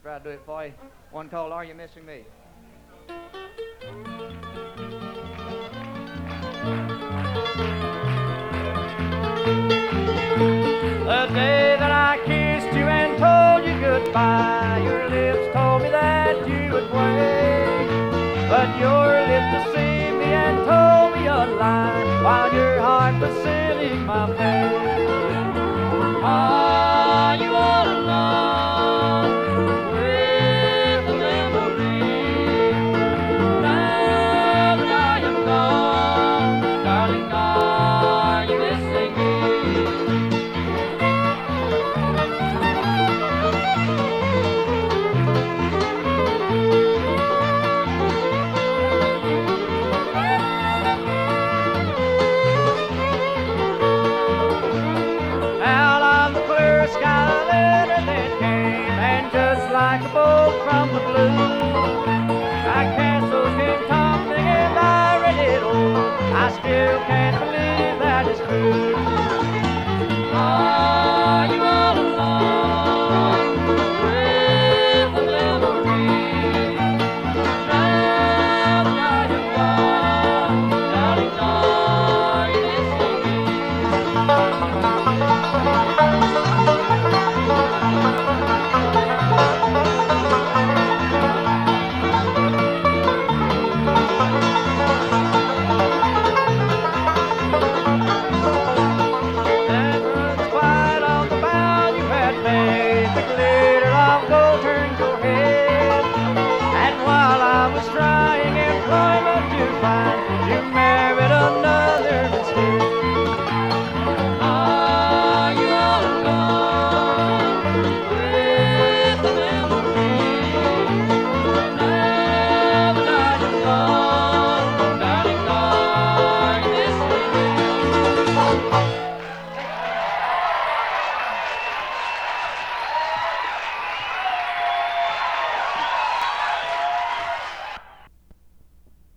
try to do it for you. One called Are You Missing Me? The day that I kissed you and told you goodbye, your lips told me that you would wait. But your lips deceived me and told me a lie, while your heart was sealing my fate. Are you all alone with the memory? Now that I am gone, darling, are you missing me? Out on the clear sky, a letter that came, and just like a bolt from the blue, I can't